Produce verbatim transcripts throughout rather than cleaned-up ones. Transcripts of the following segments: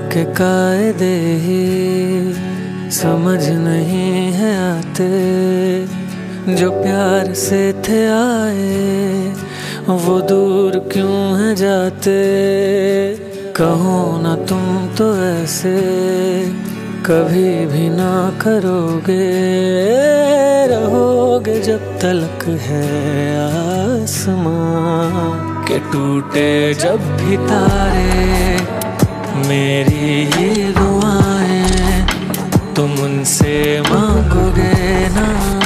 के कायदे ही समझ नहीं है आते, जो प्यार से थे आए वो दूर क्यों है जाते। कहो ना तुम तो ऐसे कभी भी ना करोगे, रहोगे जब तलक है आसमां के टूटे जब भी तारे। मेरी ही दुआएं तुम उनसे मांगोगे ना,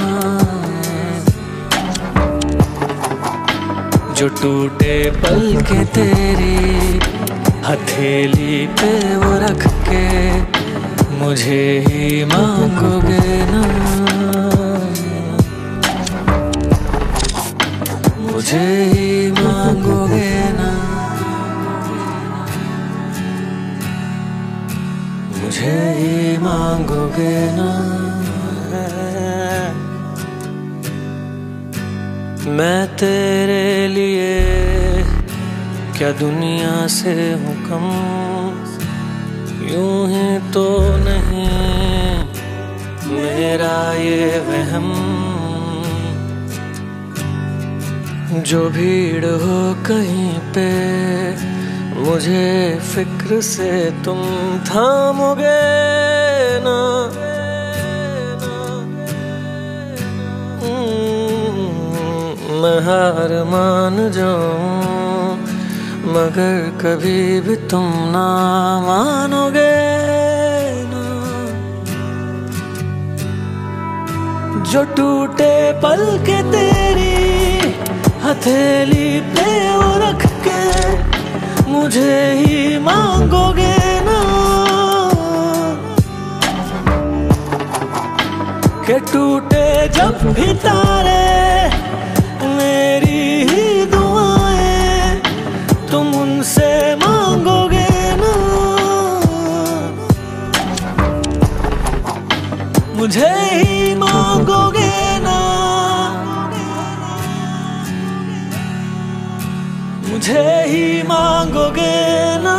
जो टूटे पल के तेरी हथेली पे वो रख के मुझे ही मांगोगे ना, मुझे ही मांगोगे ना, मुझे ही मांगोगे ना। मैं तेरे लिए क्या दुनिया से हूँ कम, यूं ही तो नहीं मेरा ये वहम। जो भीड़ हो कहीं पे मुझे फिक्र से तुम थामोगे ना, मैं हार मान जाऊं मगर कभी भी तुम ना मानोगे ना, जो टूटे पल के तेरी हथेली पे वो रख के मुझे ही मांगोगे ना, के टूटे जब भी तारे मेरी ही दुआएं तुम उनसे मांगोगे ना, मुझे ही मांगोगे ना, मुझे ही मांगोगे ना,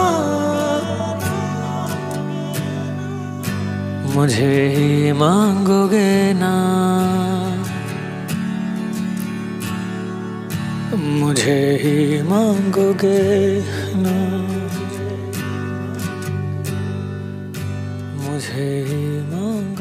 मुझे ही मांगोगे ना, मुझे ही मांगोगे ना, मुझे ही मांगोगे।